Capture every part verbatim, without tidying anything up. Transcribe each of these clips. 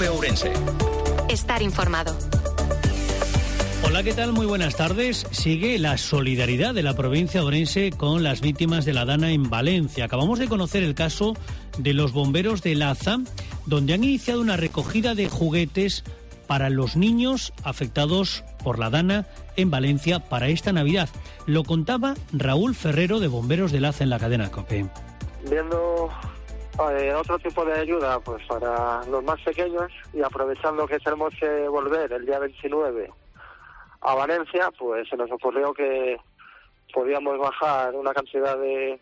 COPE Ourense. Estar informado. Hola, ¿qué tal? Muy buenas tardes. Sigue la solidaridad de la provincia de Ourense con las víctimas de la Dana en Valencia. Acabamos de conocer el caso de los bomberos de Laza, donde han iniciado una recogida de juguetes para los niños afectados por la Dana en Valencia para esta Navidad. Lo contaba Raúl Ferrero, de Bomberos de Laza, en la cadena COPE. Viendo eh, otro tipo de ayuda pues para los más pequeños y aprovechando que tenemos que volver el día veintinueve a Valencia, pues se nos ocurrió que podíamos bajar una cantidad de,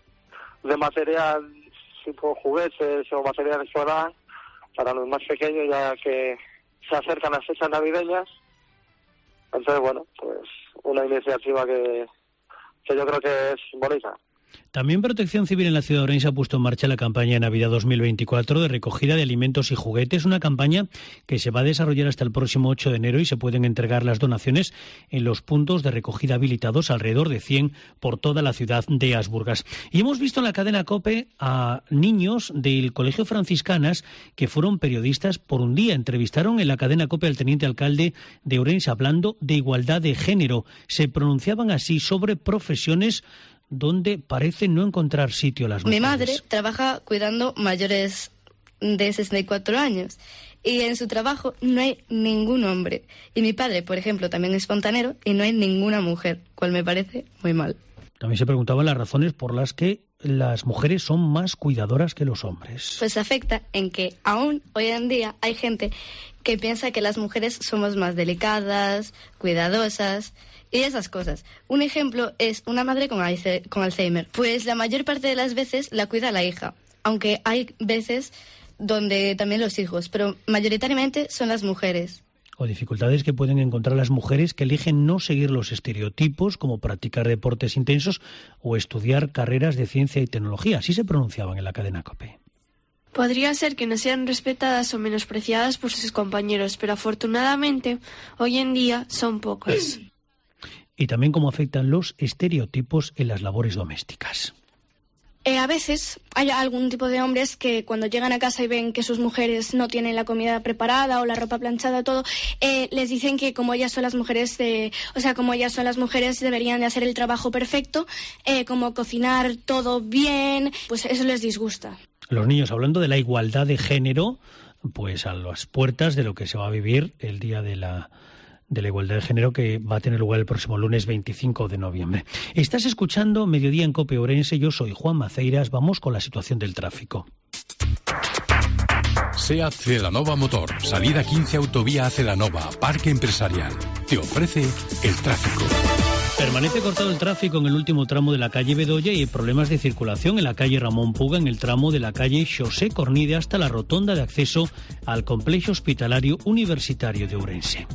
de material tipo juguetes o material escolar para los más pequeños, ya que se acercan las fechas navideñas. Entonces, bueno, pues una iniciativa que, que yo creo que es bonita. También Protección Civil en la ciudad de Ourense ha puesto en marcha la campaña de Navidad dos mil veinticuatro de recogida de alimentos y juguetes, una campaña que se va a desarrollar hasta el próximo ocho de enero y se pueden entregar las donaciones en los puntos de recogida habilitados, alrededor de cien por toda la ciudad de Asburgas. Y hemos visto en la cadena COPE a niños del Colegio Franciscanas que fueron periodistas por un día. Entrevistaron en la cadena COPE al teniente alcalde de Ourense hablando de igualdad de género. Se pronunciaban así sobre profesiones donde parece no encontrar sitio las mujeres. Mi madre trabaja cuidando mayores de sesenta y cuatro años y en su trabajo no hay ningún hombre. Y mi padre, por ejemplo, también es fontanero y no hay ninguna mujer, cual me parece muy mal. También se preguntaban las razones por las que las mujeres son más cuidadoras que los hombres. Pues afecta en que aún hoy en día hay gente que piensa que las mujeres somos más delicadas, cuidadosas y esas cosas. Un ejemplo es una madre con Alzheimer. Pues la mayor parte de las veces la cuida la hija, aunque hay veces donde también los hijos, pero mayoritariamente son las mujeres. O dificultades que pueden encontrar las mujeres que eligen no seguir los estereotipos, como practicar deportes intensos o estudiar carreras de ciencia y tecnología. Así se pronunciaban en la cadena COPE. Podría ser que no sean respetadas o menospreciadas por sus compañeros, pero afortunadamente hoy en día son pocas. Y también cómo afectan los estereotipos en las labores domésticas. Eh, a veces hay algún tipo de hombres que cuando llegan a casa y ven que sus mujeres no tienen la comida preparada o la ropa planchada, todo, eh, les dicen que como ellas son las mujeres, de, o sea, como ellas son las mujeres deberían de hacer el trabajo perfecto, eh, como cocinar todo bien, pues eso les disgusta. Los niños, hablando de la igualdad de género, pues a las puertas de lo que se va a vivir el día de la de la igualdad de género, que va a tener lugar el próximo lunes veinticinco de noviembre. Estás escuchando Mediodía en COPE Ourense, yo soy Juan Maceiras, vamos con la situación del tráfico. SEAT Celanova Motor, salida quince Autovía a Celanova, Parque Empresarial, te ofrece el tráfico. Permanece cortado el tráfico en el último tramo de la calle Bedoya y hay problemas de circulación en la calle Ramón Puga, en el tramo de la calle Xosé Cornide hasta la rotonda de acceso al complejo hospitalario universitario de Ourense.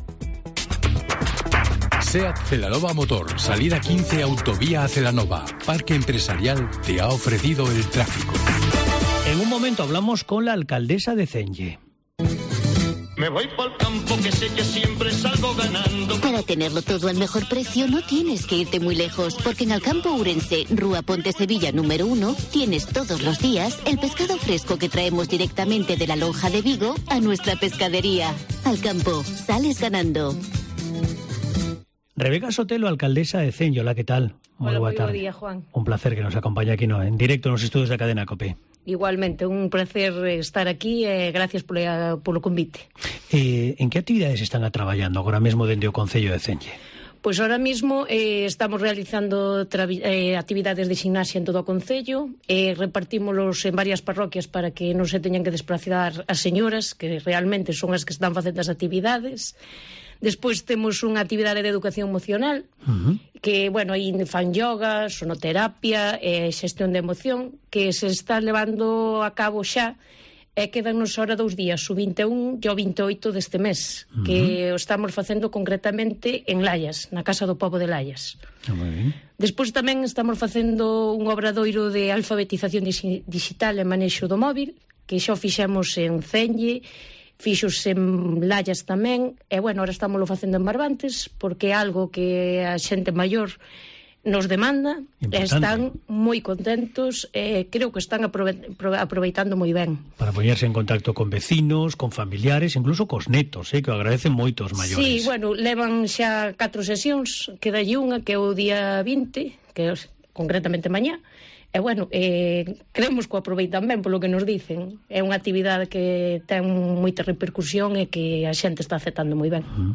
SEAT Celanova Motor, salida quince Autovía a Celanova, Parque Empresarial, te ha ofrecido el tráfico. En un momento hablamos con la alcaldesa de Cenlle. Me voy por el campo que sé que siempre salgo ganando. Para tenerlo todo al mejor precio no tienes que irte muy lejos, porque en Alcampo Ourense, Rúa Ponte Sevilla número uno, tienes todos los días el pescado fresco que traemos directamente de la lonja de Vigo a nuestra pescadería. Alcampo, sales ganando. Rebeca Sotelo, alcaldesa de Cenlle. Hola, ¿qué tal? Muy Hola, buena tarde. Buen día, Juan. Un placer que nos acompañe aquí no, en directo en los estudios de Cadena COPE. Igualmente, un placer estar aquí, eh, gracias por, eh, por o convite. Eh, en que actividades están a traballando agora mesmo dende o Concello de Cenlle? Pois ahora mismo eh, estamos realizando eh, actividades de gimnasia en todo o Concello, eh, repartímolos en varias parroquias para que non se teñan que desplazar as señoras, que realmente son as que están facendo as actividades. Despois temos unha actividade de educación emocional, uh-huh. que, bueno, aí fan yoga, sonoterapia, eh, xestión de emoción, que se está levando a cabo xa, e quedannos ahora dous días, o vinte e un e o vinte e oito deste mes, uh-huh. que o estamos facendo concretamente en Layas, na Casa do Pobo de Layas. Oh, moi ben. Despois tamén estamos facendo un obradoiro de alfabetización digital e manexo do móvil, que xa o fixemos en Cenlle, fixos en Layas tamén, e, bueno, ahora estámoslo facendo en Barbantes, porque é algo que a xente maior nos demanda, Importante. Están moi contentos, eh, creo que están aprove aproveitando moi ben. Para poñerse en contacto con vecinos, con familiares, incluso cos netos, eh, que o agradecen moito os maiores. Sí, bueno, levan xa catro sesións, quedalle unha que é o día vinte, que é concretamente mañá, e bueno, eh, creemos que o aproveitan ben polo que nos dicen. É unha actividade que ten moita repercusión e que a xente está aceptando moi ben. Uh-huh.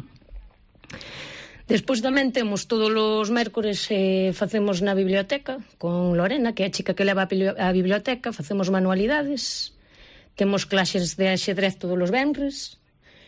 Despois tamén temos todos os mércores eh, facemos na biblioteca con Lorena, que é a chica que leva a biblioteca, facemos manualidades, temos clases de axedrez todos os venres,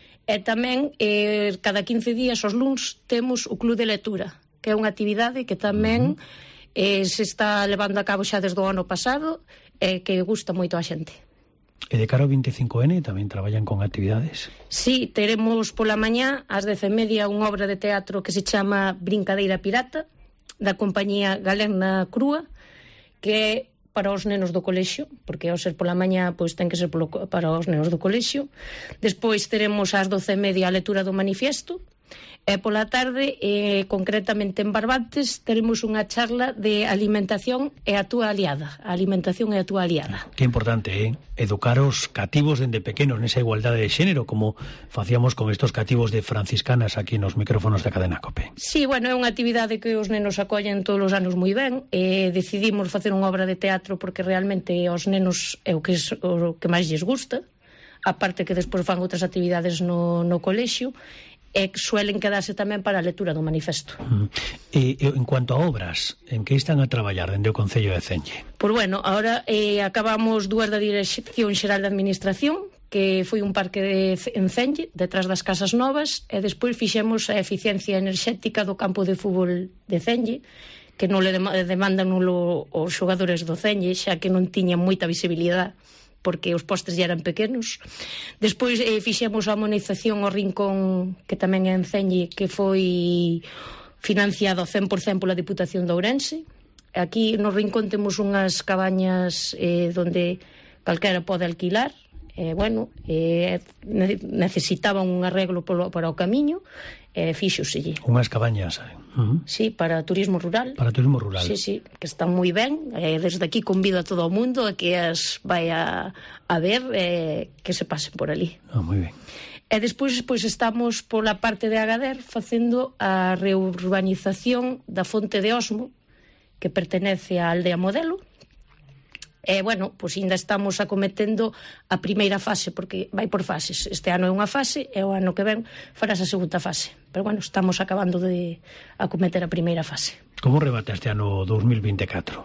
e tamén eh, cada quince días os luns temos o club de lectura, que é unha actividade que tamén eh, se está levando a cabo xa desde o ano pasado e eh, que gusta moito a xente. E de cara ao veinticinco ene tamén traballan con actividades? Sí, teremos pola mañá ás dez e media unha obra de teatro que se chama Brincadeira Pirata, da compañía Galerna Crúa, que é para os nenos do colexio, porque ao ser pola mañá pois ten que ser polo, para os nenos do colexio. Despois teremos ás doce e media a lectura do manifiesto, e pola tarde, eh, concretamente en Barbantes, teremos unha charla de alimentación e a túa aliada. A alimentación e a túa aliada. Que importante, eh? Educar os cativos dende pequenos nesa igualdade de xénero, como facíamos con estos cativos de franciscanas aquí nos micrófonos da cadena COPE. Sí, bueno, é unha actividade que os nenos acollen todos os anos moi ben. Eh, decidimos facer unha obra de teatro porque realmente aos nenos é o que, es, o que máis lles gusta, aparte que despois fan outras actividades no, no colexio, e suelen quedarse tamén para a lectura do manifesto. Mm. E, e en cuanto a obras, en que están a traballar dende o Concello de Cenlle? Pois bueno, ahora eh, acabamos dúas da Dirección Xeral de Administración, que foi un parque de, en Cenlle, detrás das Casas Novas, e despois fixemos a eficiencia enerxética do campo de fútbol de Cenlle, que non le demandan nulo os xogadores do Cenlle, xa que non tiñan moita visibilidade, porque os postes ya eran pequenos. Despois eh, fixemos a amonización ao Rincón, que tamén é en Cenlle, que foi financiado cen por cento pola Diputación de Ourense. Aquí no Rincón temos unhas cabañas eh, donde calquera pode alquilar. Eh, bueno, eh, necesitaban un arreglo polo, para o camiño, e eh, fíxoselle. Unhas cabañas, eh? Uh-huh. Sí, para turismo rural. Para turismo rural. Sí, sí, que están moi ben. Eh, desde aquí convido a todo o mundo a que as vai a, a ver, eh, que se pasen por ali. Ah, moi ben. E despois pois, estamos pola parte de Agader facendo a reurbanización da Fonte de Osmo, que pertenece á Aldea Modelo. E, bueno, pois ainda estamos acometendo a primeira fase, porque vai por fases. Este ano é unha fase e o ano que ven farás a segunda fase. Pero, bueno, estamos acabando de acometer a primeira fase. Como rebate este ano dous mil vinte e catro?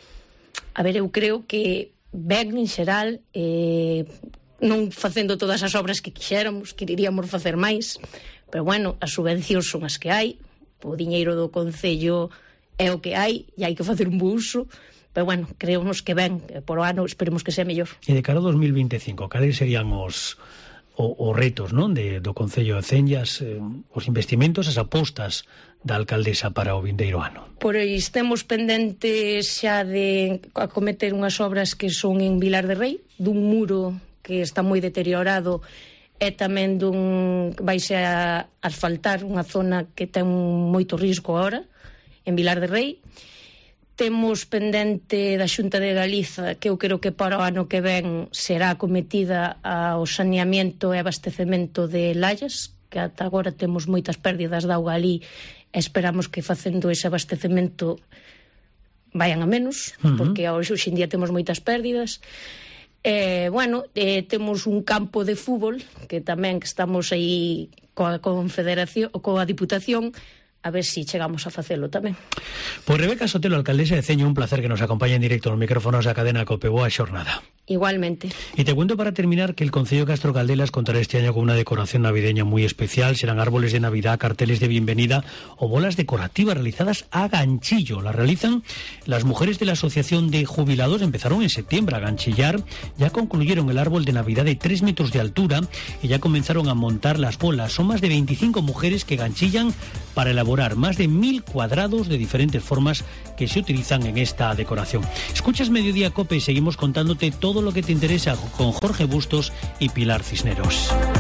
A ver, eu creo que ben, en xeral, eh, non facendo todas as obras que quixéramos, queríamos facer máis, pero, bueno, as subvencións son as que hai, o diñeiro do Concello é o que hai, e hai que facer un bo uso. Pero, bueno, creemos que ben, por o ano esperemos que sea mellor. E de cara ao dos mil vinte e cinco, cales serían os, os, os retos, non, de, do Concello de Cenlle, eh, os investimentos, as apostas da alcaldesa para o vindeiro ano? Pois temos pendentes xa de acometer unhas obras que son en Vilar de Rei, dun muro que está moi deteriorado, e tamén dun vaise a asfaltar unha zona que ten moito risco agora, en Vilar de Rei. Temos pendente da Xunta de Galiza, que eu creo que para o ano que ven será acometida ao saneamento e abastecemento de Lallas, que ata agora temos moitas pérdidas de auga ali, e esperamos que facendo ese abastecemento vayan a menos, uh-huh. porque hoxe en día temos moitas pérdidas. Eh, bueno, eh, temos un campo de fútbol, que tamén que estamos aí coa Confederación, coa Diputación, a ver si chegamos a facelo tamén. Pois Rebeca Sotelo, alcaldesa de Cenlle, un placer que nos acompañe en directo nos micrófonos da cadena COPE. Boa xornada. Igualmente. Y te cuento para terminar que el Concello de Castro Caldelas contará este año con una decoración navideña muy especial. Serán árboles de Navidad, carteles de bienvenida o bolas decorativas realizadas a ganchillo. Las realizan las mujeres de la Asociación de Jubilados. Empezaron en septiembre a ganchillar. Ya concluyeron el árbol de Navidad de tres metros de altura y ya comenzaron a montar las bolas. Son más de veinticinco mujeres que ganchillan para elaborar más de mil cuadrados de diferentes formas que se utilizan en esta decoración. Escuchas Mediodía COPE y seguimos contándote todo lo que te interesa con Jorge Bustos y Pilar Cisneros.